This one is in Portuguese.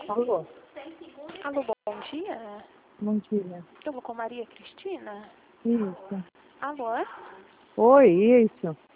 Alô? Alô, bom dia. Bom dia. Eu vou com Maria Cristina. Isso. Alô? Oi, isso.